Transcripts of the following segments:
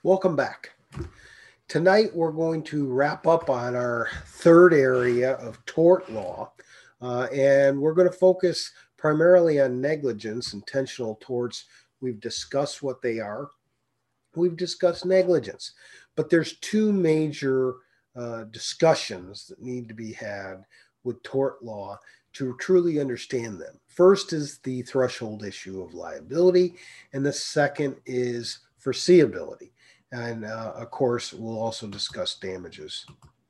Welcome back. Tonight we're going to wrap up on our third area of tort law, and we're going to focus primarily on negligence, intentional torts. We've discussed what they are. We've discussed negligence, but there's two major discussions that need to be had with tort law to truly understand them. First is the threshold issue of liability, and the second is foreseeability. And of course, we'll also discuss damages.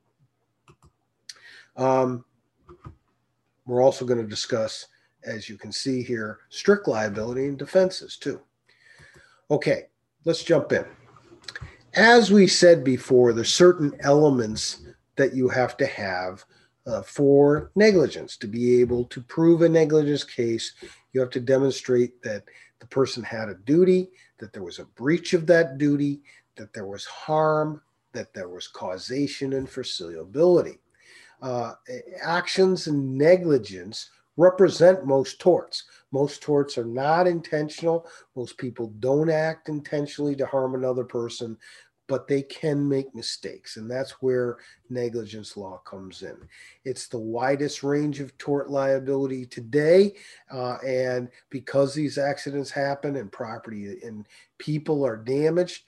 Um, we're also going to discuss, as you can see here, strict liability and defenses too. Okay, let's jump in. As we said before, there's certain elements that you have to have for negligence. To be able to prove a negligence case, you have to demonstrate that the person had a duty, that there was a breach of that duty, that there was harm, that there was causation and foreseeability. Uh, Actions and negligence represent most torts. Most torts are not intentional. Most people don't act intentionally to harm another person, but they can make mistakes. And that's where negligence law comes in. It's the widest range of tort liability today. And because these accidents happen and property and people are damaged,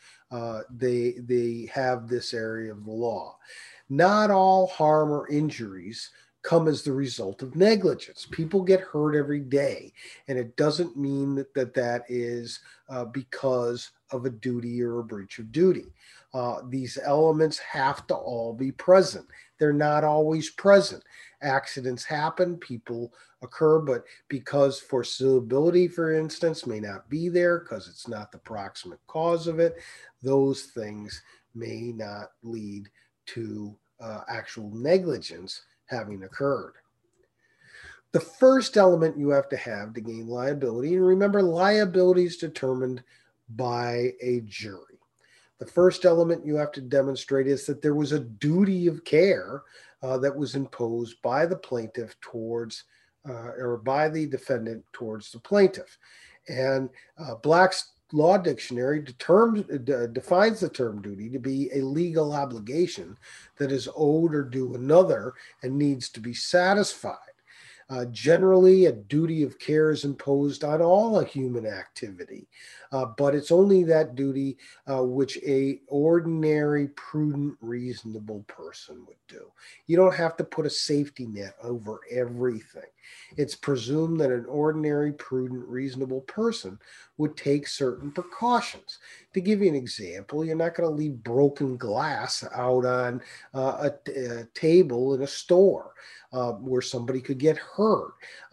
they have this area of the law. Not all harm or injuries come as the result of negligence. People get hurt every day, and it doesn't mean that is because of a duty or a breach of duty. These elements have to all be present. They're not always present. Accidents happen, people occur, but because foreseeability, for instance, may not be there because it's not the proximate cause of it, those things may not lead to actual negligence having occurred. The first element you have to gain liability, and remember, liability is determined by a jury. The first element you have to demonstrate is that there was a duty of care that was imposed by the plaintiff towards, or by the defendant towards the plaintiff. And Black's Law Dictionary defines the term duty to be a legal obligation that is owed or due another and needs to be satisfied. Generally, a duty of care is imposed on all human activity, but it's only that duty which a ordinary, prudent, reasonable person would do. You don't have to put a safety net over everything. It's presumed that an ordinary, prudent, reasonable person would take certain precautions. To give you an example, you're not going to leave broken glass out on a table in a store. Where somebody could get hurt.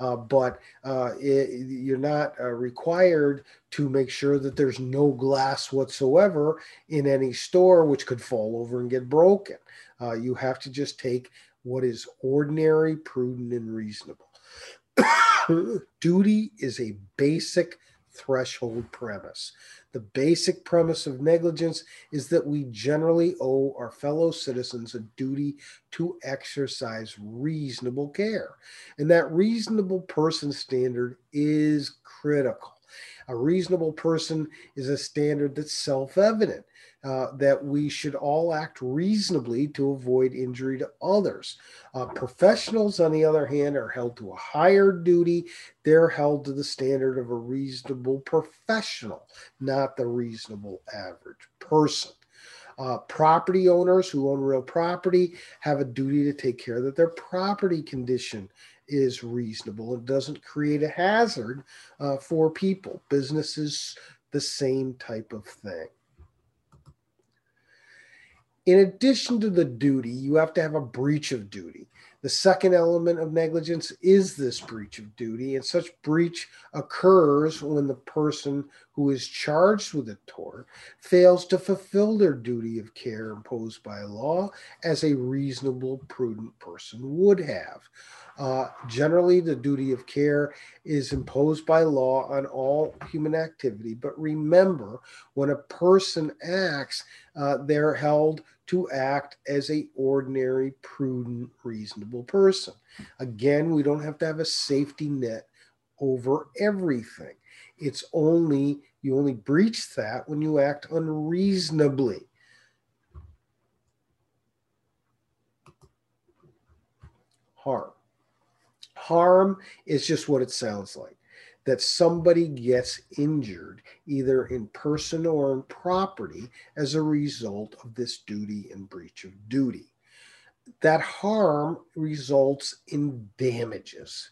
You're not required to make sure that there's no glass whatsoever in any store, which could fall over and get broken. You have to just take what is ordinary, prudent, and reasonable. Duty is a basic threshold premise. The basic premise of negligence is that we generally owe our fellow citizens a duty to exercise reasonable care. And that reasonable person standard is critical. A reasonable person is a standard that's self evident. That we should all act reasonably to avoid injury to others. Professionals, on the other hand, are held to a higher duty. They're held to the standard of a reasonable professional, not the reasonable average person. Property owners who own real property have a duty to take care that their property condition is reasonable and doesn't create a hazard for people. Businesses, the same type of thing. In addition to the duty, you have to have a breach of duty. The second element of negligence is this breach of duty, and such breach occurs when the person who is charged with a tort fails to fulfill their duty of care imposed by law as a reasonable, prudent person would have. Generally, the duty of care is imposed by law on all human activity, but remember, when a person acts, they're held to act as a ordinary, prudent, reasonable person. Again, we don't have to have a safety net over everything. It's only You only breach that when you act unreasonably. Harm. Harm is just what it sounds like, that somebody gets injured either in person or in property as a result of this duty and breach of duty. That harm results in damages.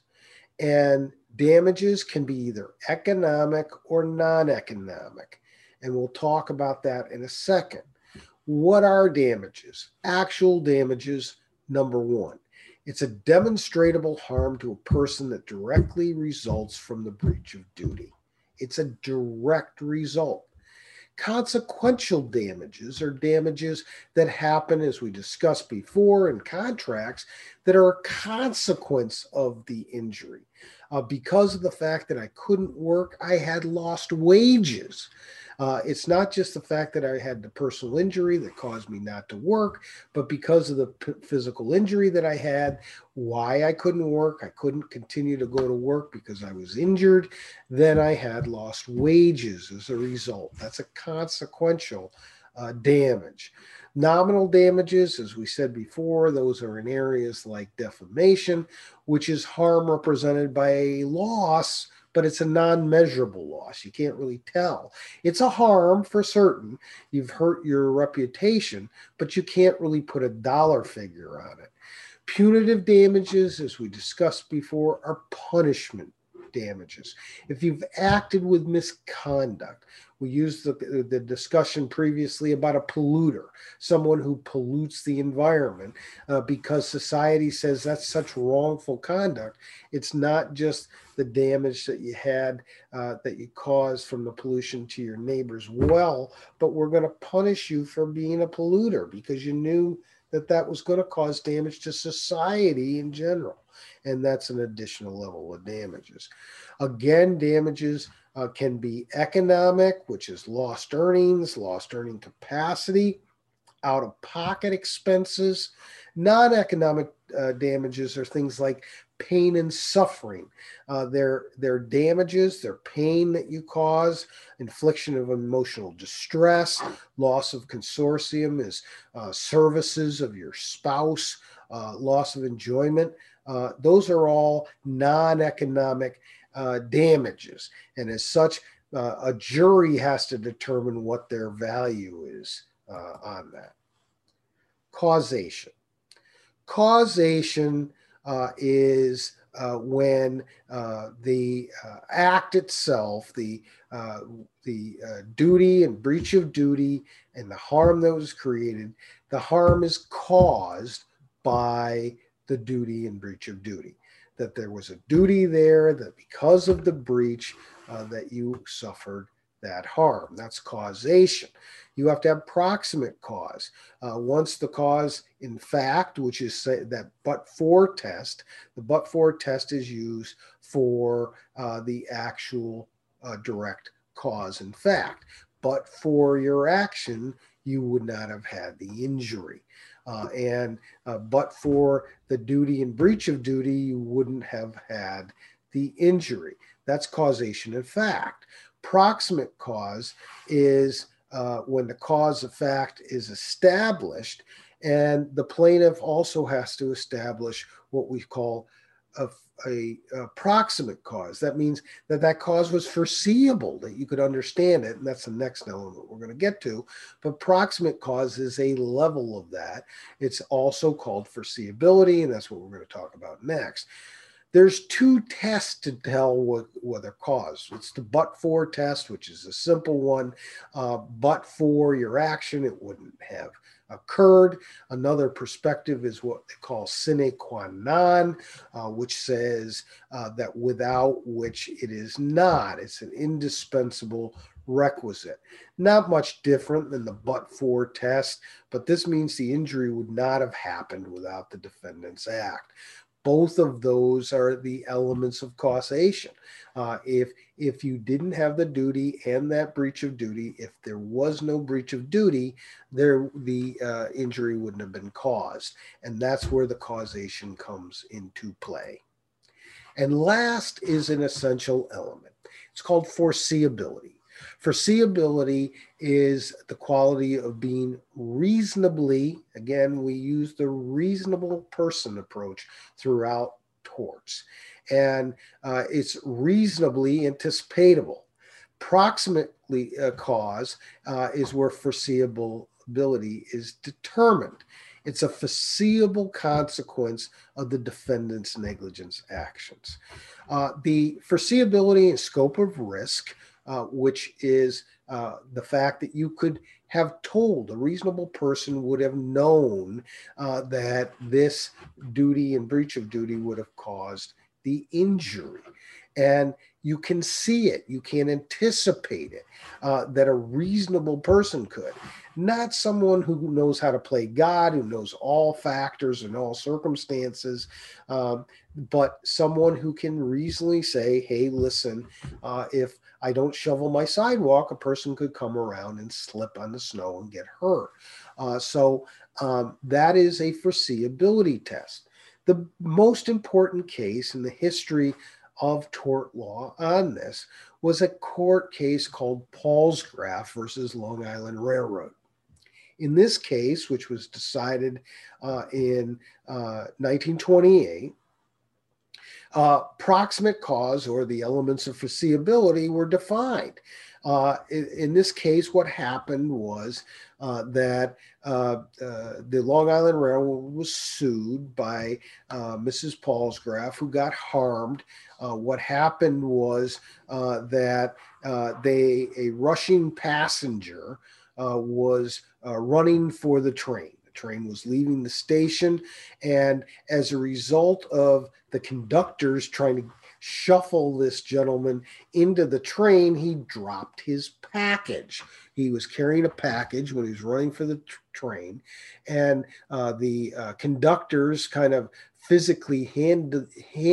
And damages can be either economic or non-economic. And we'll talk about that in a second. What are damages? Actual damages, number one. It's a demonstrable harm to a person that directly results from the breach of duty. It's a direct result. Consequential damages are damages that happen, as we discussed before, in contracts that are a consequence of the injury. Because of the fact that I couldn't work, I had lost wages. It's not just the fact that I had the personal injury that caused me not to work, but because of the physical injury that I had, why I couldn't work, I couldn't continue to go to work because I was injured, then I had lost wages as a result. That's a consequential damage. Nominal damages, as we said before, those are in areas like defamation, which is harm represented by a loss, but it's a non-measurable loss. You can't really tell. It's a harm for certain. You've hurt your reputation, but you can't really put a dollar figure on it. Punitive damages, as we discussed before, are punishment damages. If you've acted with misconduct, we used the discussion previously about a polluter, someone who pollutes the environment because society says that's such wrongful conduct. It's not just the damage that you had, that you caused from the pollution to your neighbor's well, but we're going to punish you for being a polluter because you knew that that was going to cause damage to society in general. And that's an additional level of damages. Again, damages can be economic, which is lost earnings, lost earning capacity, out-of-pocket expenses. Non-economic damages are things like pain and suffering. They're damages, they're pain that you cause, infliction of emotional distress, loss of consortium is services of your spouse, loss of enjoyment. Those are all non-economic damages. And as such, a jury has to determine what their value is on that. Causation. Causation is when the act itself, the duty and breach of duty and the harm that was created, the harm is caused by the duty and breach of duty. That there was a duty there, that because of the breach that you suffered that harm. That's causation. You have to have proximate cause. Once the cause, in fact, which is that but-for test, the but-for test is used for the actual direct cause in fact. But for your action, you would not have had the injury. But for the duty and breach of duty, you wouldn't have had the injury. That's causation in fact. Proximate cause is when the cause of fact is established, and the plaintiff also has to establish what we call a proximate cause. That means that that cause was foreseeable, that you could understand it, and that's the next element we're going to get to. But proximate cause is a level of that. It's also called foreseeability, and that's what we're going to talk about next. There's two tests to tell whether cause. It's the but-for test, which is a simple one. But for your action, it wouldn't have occurred. Another perspective is what they call sine qua non, which says that without which it is not. It's an indispensable requisite. Not much different than the but-for test, but this means the injury would not have happened without the defendant's act. Both of those are the elements of causation. If you didn't have the duty and that breach of duty, if there was no breach of duty, the injury wouldn't have been caused. And that's where the causation comes into play. And last is an essential element. It's called foreseeability. Foreseeability is the quality of being reasonably, again, we use the reasonable person approach throughout torts. And it's reasonably anticipatable. Proximately cause is where foreseeability is determined. It's a foreseeable consequence of the defendant's negligence actions. The foreseeability and scope of risk, which is the fact that you could have told, a reasonable person would have known that this duty and breach of duty would have caused the injury. And you can see it, you can anticipate it, that a reasonable person could. Not someone who knows how to play God, who knows all factors and all circumstances, but someone who can reasonably say, hey, listen, if I don't shovel my sidewalk, a person could come around and slip on the snow and get hurt. So that is a foreseeability test. The most important case in the history of tort law on this was a court case called Palsgraf versus Long Island Railroad. In this case, which was decided in 1928, proximate cause, or the elements of foreseeability, were defined. In this case, what happened was that the Long Island Railroad was sued by Mrs. Palsgraf, who got harmed. What happened was that a rushing passenger was running for the train. The train was leaving the station, and as a result of the conductors trying to shuffle this gentleman into the train, he dropped his package. He was carrying a package when he was running for the train, and the conductors kind of physically handled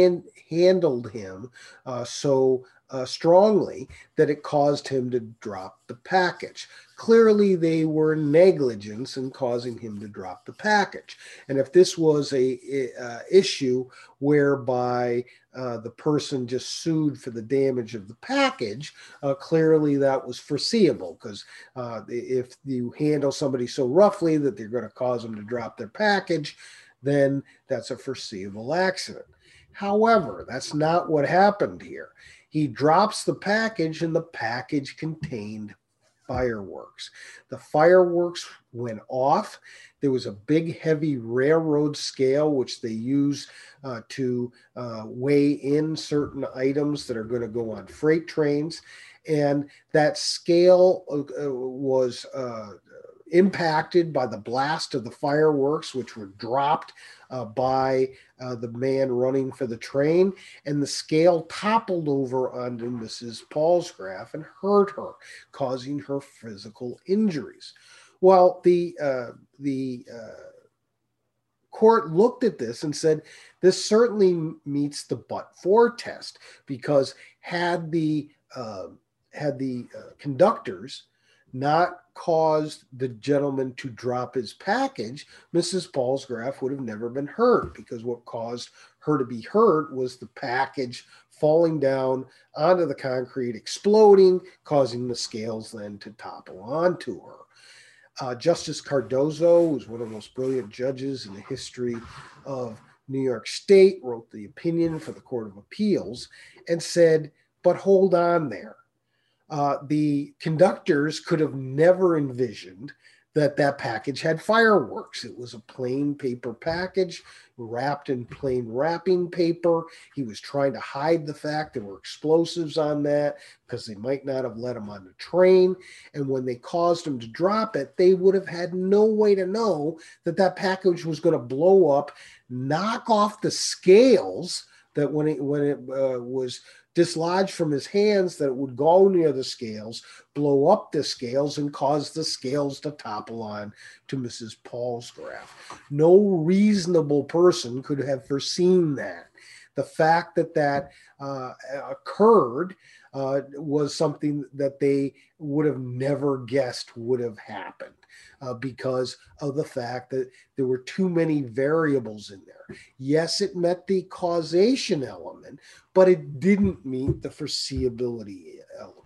him so strongly that it caused him to drop the package. Clearly, they were negligent in causing him to drop the package. And if this was a issue whereby the person just sued for the damage of the package, clearly that was foreseeable, because if you handle somebody so roughly that they're going to cause them to drop their package, then that's a foreseeable accident. However, that's not what happened here. He drops the package, and the package contained fireworks. The fireworks went off. There was a big, heavy railroad scale, which they use to weigh in certain items that are going to go on freight trains. And that scale was impacted by the blast of the fireworks, which were dropped by the man running for the train, and the scale toppled over onto Mrs. Palsgraf and hurt her, causing her physical injuries. Well, the court looked at this and said, this certainly meets the but-for test, because had the conductors not caused the gentleman to drop his package, Mrs. Palsgraf would have never been hurt, because what caused her to be hurt was the package falling down onto the concrete, exploding, causing the scales then to topple onto her. Justice Cardozo was one of the most brilliant judges in the history of New York State, wrote the opinion for the Court of Appeals, and said, but hold on there. The conductors could have never envisioned that package had fireworks. It was a plain paper package wrapped in plain wrapping paper. He was trying to hide the fact there were explosives on that, because they might not have let him on the train. And when they caused him to drop it, they would have had no way to know that package was going to blow up, knock off the scales, that when it was dislodged from his hands, that it would go near the scales, blow up the scales, and cause the scales to topple on to Mrs. Palsgraf. No reasonable person could have foreseen that. The fact that occurred was something that they would have never guessed would have happened, because of the fact that there were too many variables in there. Yes, it met the causation element, but it didn't meet the foreseeability element.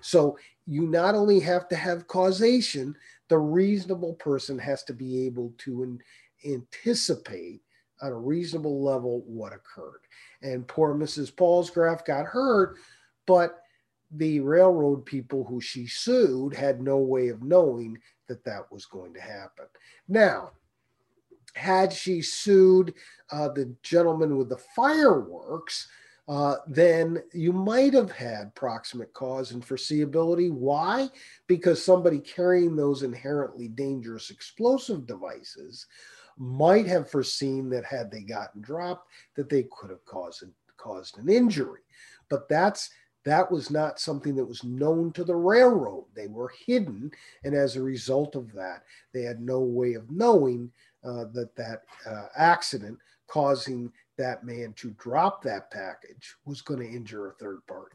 So you not only have to have causation, the reasonable person has to be able to anticipate on a reasonable level what occurred. And poor Mrs. Palsgraf got hurt, but the railroad people who she sued had no way of knowing that that was going to happen. Now, had she sued the gentleman with the fireworks, then you might have had proximate cause and foreseeability. Why? Because somebody carrying those inherently dangerous explosive devices might have foreseen that had they gotten dropped, that they could have caused an injury. But that was not something that was known to the railroad. They were hidden, and as a result of that, they had no way of knowing that accident causing that man to drop that package was going to injure a third party.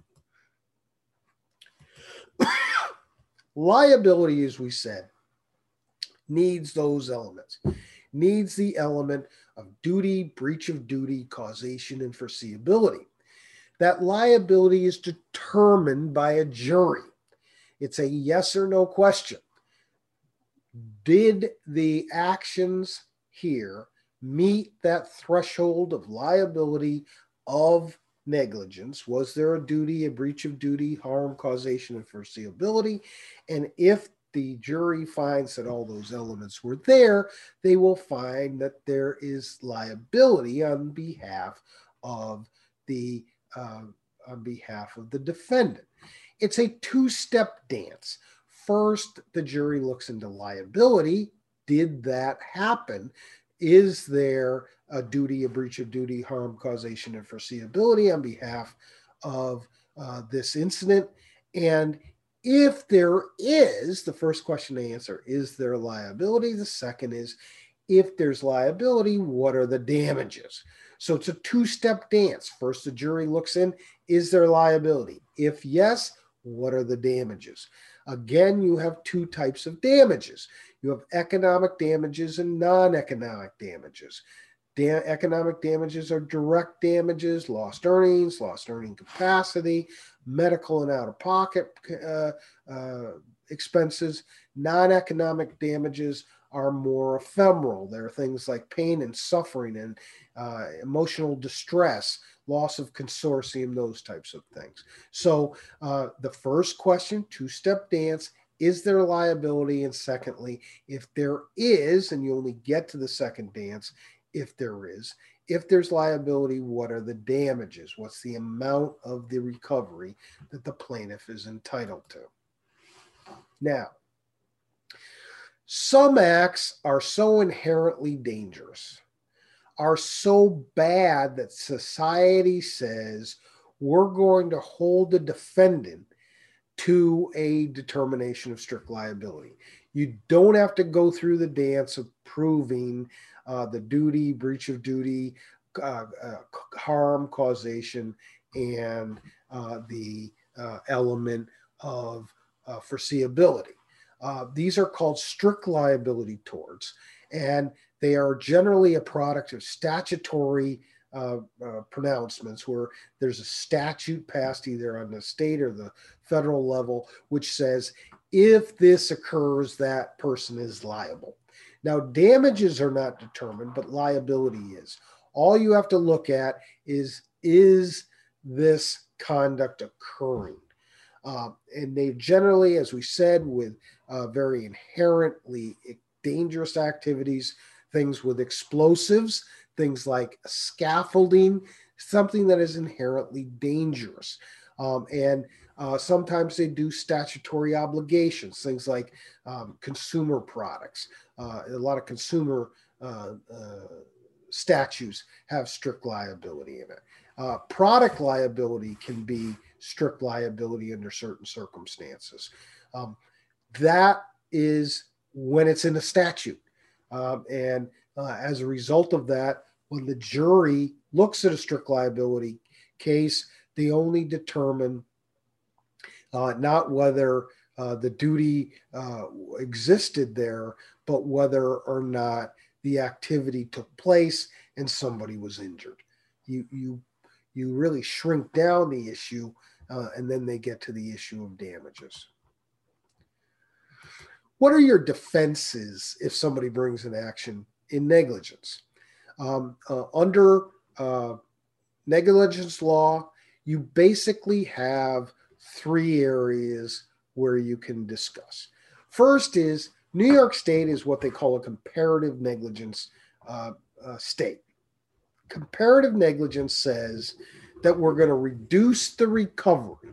Liability, as we said, needs those elements. Needs the element of duty, breach of duty, causation, and foreseeability. That liability is determined by a jury. It's a yes or no question. Did the actions here meet that threshold of liability of negligence? Was there a duty, a breach of duty, harm, causation, and foreseeability? And if the jury finds that all those elements were there, they will find that there is liability on behalf of the defendant. It's a two-step dance. First, the jury looks into liability. Did that happen? Is there a duty, a breach of duty, harm, causation, and foreseeability on behalf of this incident? And if there is, the first question to answer, is there liability? The second is, if there's liability, what are the damages? So it's a two-step dance. First, the jury looks in, is there liability? If yes, what are the damages? Again, you have two types of damages. You have economic damages and non-economic damages. Economic damages are direct damages, lost earnings, lost earning capacity, medical and out-of-pocket expenses. Non-economic damages are more ephemeral. There are things like pain and suffering and emotional distress, loss of consortium, those types of things. So the first question, two-step dance, is there liability? And secondly, if there is, and you only get to the second dance if there is, if there's liability, what are the damages? What's the amount of the recovery that the plaintiff is entitled to? Now, some acts are so inherently dangerous, are so bad that society says we're going to hold the defendant to a determination of strict liability. You don't have to go through the dance of proving the duty, breach of duty, harm, causation, and the element of foreseeability. These are called strict liability torts, and they are generally a product of statutory pronouncements where there's a statute passed either on the state or the federal level which says if this occurs, that person is liable. Now, damages are not determined, but liability is. All you have to look at is this conduct occurring? And they generally, as we said, with very inherently dangerous activities, things with explosives, things like scaffolding, something that is inherently dangerous. And sometimes they do statutory obligations, things like consumer products. A lot of consumer statutes have strict liability in it. Product liability can be strict liability under certain circumstances. That is when it's in a statute. And as a result of that, when the jury looks at a strict liability case, they only determine not whether the duty existed there, but whether or not the activity took place and somebody was injured. You really shrink down the issue and then they get to the issue of damages. What are your defenses if somebody brings an action in negligence? Under negligence law, you basically have three areas where you can discuss. First is New York State is what they call a comparative negligence state. Comparative negligence says that we're going to reduce the recovery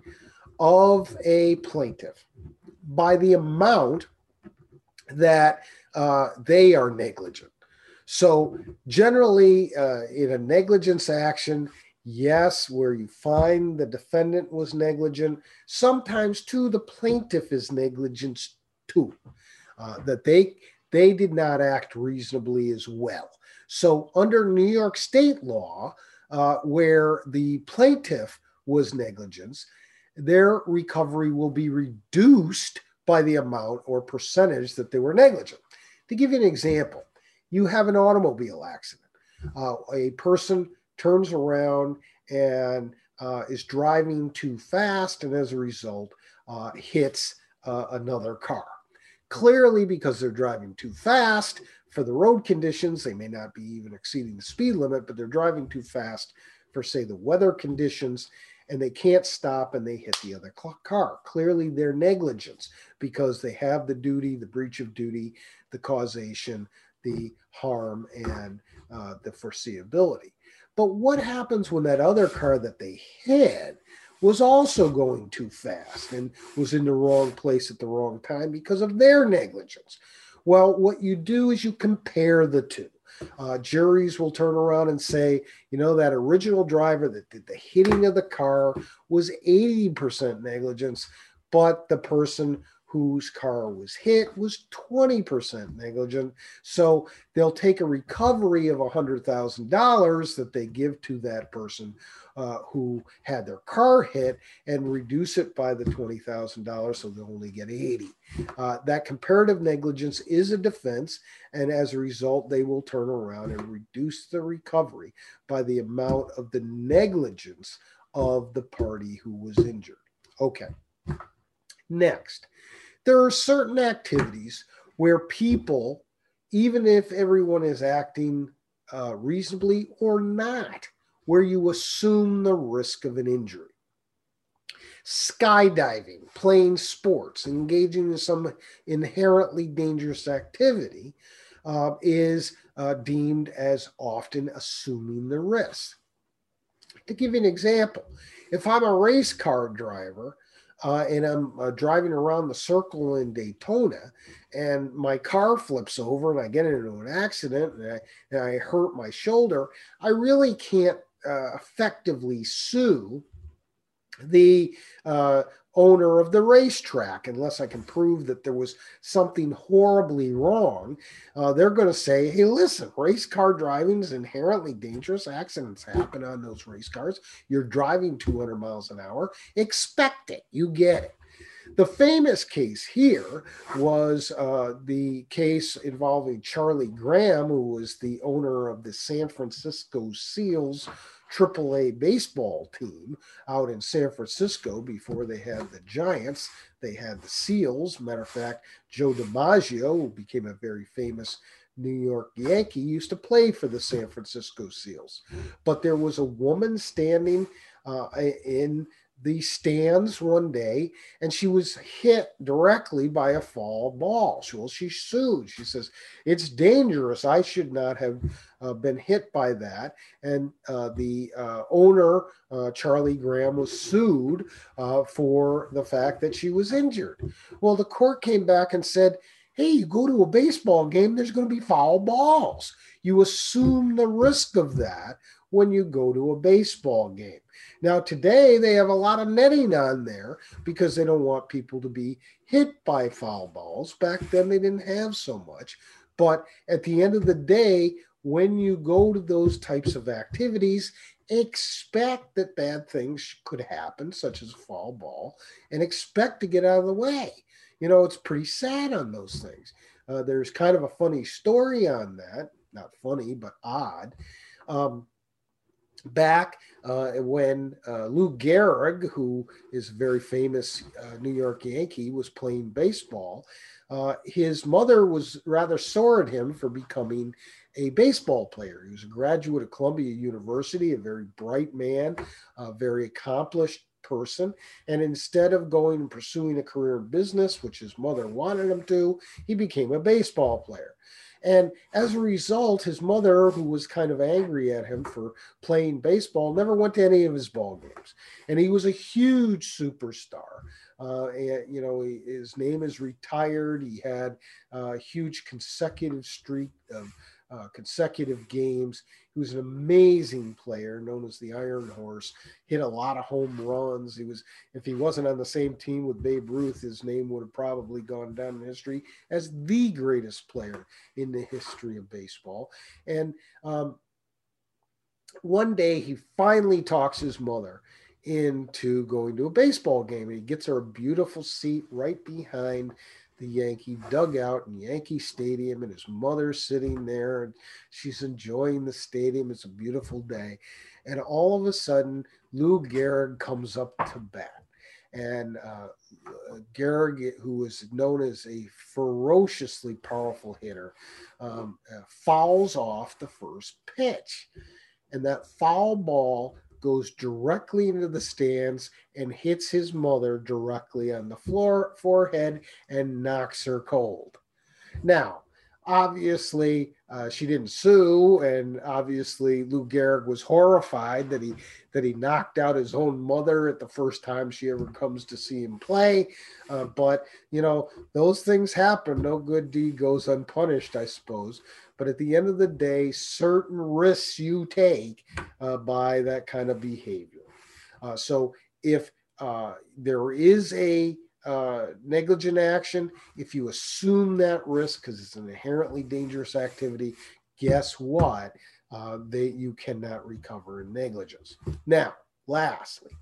of a plaintiff by the amount that they are negligent. So generally in a negligence action, yes, where you find the defendant was negligent, sometimes too the plaintiff is negligent too, that they did not act reasonably as well. So under New York State law, where the plaintiff was negligent, their recovery will be reduced by the amount or percentage that they were negligent. To give you an example, you have an automobile accident. A person turns around and is driving too fast, and as a result hits another car. Clearly, because they're driving too fast for the road conditions, they may not be even exceeding the speed limit, but they're driving too fast for, say, the weather conditions, and they can't stop and they hit the other car. Clearly, they're negligence because they have the duty, the breach of duty, the causation, the harm, and the foreseeability. But what happens when that other car that they hit was also going too fast and was in the wrong place at the wrong time because of their negligence? Well, what you do is you compare the two. Juries will turn around and say, you know, that original driver that did the hitting of the car was 80% negligence, but the person whose car was hit was 20% negligent. So they'll take a recovery of $100,000 that they give to that person who had their car hit and reduce it by the $20,000, so they'll only get 80. That comparative negligence is a defense, and as a result, they will turn around and reduce the recovery by the amount of the negligence of the party who was injured. Okay. Next, there are certain activities where people, even if everyone is acting reasonably or not, where you assume the risk of an injury. Skydiving, playing sports, engaging in some inherently dangerous activity is deemed as often assuming the risk. To give you an example, if I'm a race car driver and I'm driving around the circle in Daytona and my car flips over and I get into an accident and I hurt my shoulder, I really can't effectively sue the owner of the racetrack unless I can prove that there was something horribly wrong. They're going to say, hey, listen, race car driving is inherently dangerous. Accidents happen on those race cars. You're driving 200 miles an hour. Expect it. You get it. The famous case here was the case involving Charlie Graham, who was the owner of the San Francisco Seals AAA baseball team out in San Francisco before they had the Giants. They had the Seals. Matter of fact, Joe DiMaggio, who became a very famous New York Yankee, used to play for the San Francisco Seals. But there was a woman standing in the stands one day, and she was hit directly by a foul ball. She sued. She says, it's dangerous. I should not have been hit by that. And the owner, Charlie Graham, was sued for the fact that she was injured. Well, the court came back and said, hey, you go to a baseball game, there's going to be foul balls. You assume the risk of that when you go to a baseball game. Now, today they have a lot of netting on there because they don't want people to be hit by foul balls. Back then they didn't have so much. But at the end of the day, when you go to those types of activities, expect that bad things could happen, such as a foul ball, and expect to get out of the way. You know, it's pretty sad on those things. There's kind of a funny story on that. Not funny, but odd. back when Lou Gehrig, who is a very famous New York Yankee, was playing baseball. His mother was rather sore at him for becoming a baseball player. He was a graduate of Columbia University, a very bright man, a very accomplished person. And instead of going and pursuing a career in business, which his mother wanted him to, he became a baseball player. And as a result, his mother, who was kind of angry at him for playing baseball, never went to any of his ball games. And he was a huge superstar. And, you know, his name is retired. He had a huge consecutive streak of consecutive games. He was an amazing player, known as the Iron Horse. Hit a lot of home runs. He was, if he wasn't on the same team with Babe Ruth, his name would have probably gone down in history as the greatest player in the history of baseball. And one day he finally talks his mother into going to a baseball game, and he gets her a beautiful seat right behind the Yankee dugout in Yankee Stadium, and his mother's sitting there and she's enjoying the stadium. It's a beautiful day. And all of a sudden, Lou Gehrig comes up to bat. And Gehrig, who is known as a ferociously powerful hitter, fouls off the first pitch. And that foul ball goes directly into the stands and hits his mother directly on the forehead and knocks her cold. Now, obviously, she didn't sue, and obviously Lou Gehrig was horrified that he knocked out his own mother at the first time she ever comes to see him play. But you know, those things happen. No good deed goes unpunished, I suppose. But at the end of the day, certain risks you take by that kind of behavior. So if there is a negligent action, if you assume that risk because it's an inherently dangerous activity, guess what? You cannot recover in negligence. Now, lastly,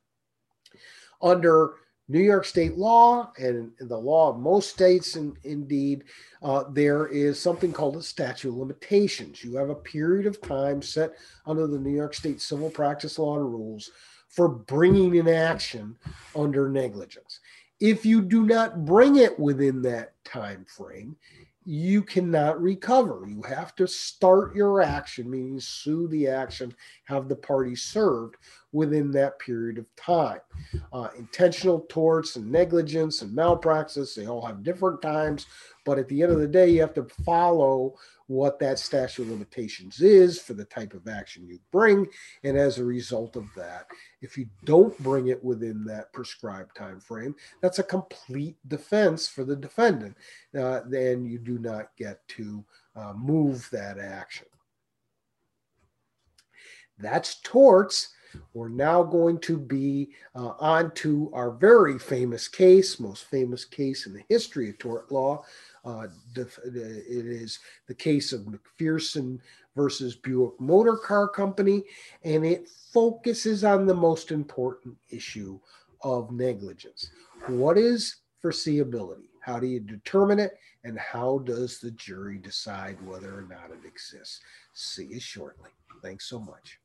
under New York state law and the law of most states, indeed, there is something called a statute of limitations. You have a period of time set under the New York State Civil Practice Law and Rules for bringing an action under negligence. If you do not bring it within that time frame, you cannot recover. You have to start your action, meaning sue the action, have the party served within that period of time. Intentional torts and negligence and malpractice, they all have different times, but at the end of the day, you have to follow what that statute of limitations is for the type of action you bring. And as a result of that, if you don't bring it within that prescribed time frame, that's a complete defense for the defendant. Then you do not get to move that action. That's torts. We're now going to be on to our very famous case, most famous case in the history of tort law. It is the case of McPherson versus Buick Motor Car Company, and it focuses on the most important issue of negligence. What is foreseeability? How do you determine it? And how does the jury decide whether or not it exists? See you shortly. Thanks so much.